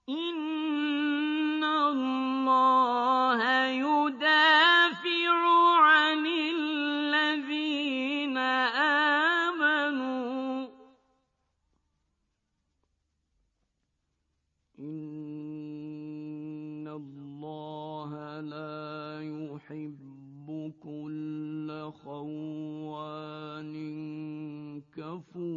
إِنَّ اللَّهَ يُدَافِعُ عَنِ الَّذِينَ آمَنُوا ۗ إِنَّ اللَّهَ لَا يُحِبُّ كُلَّ خَوَّانٍ كَفُورٍ.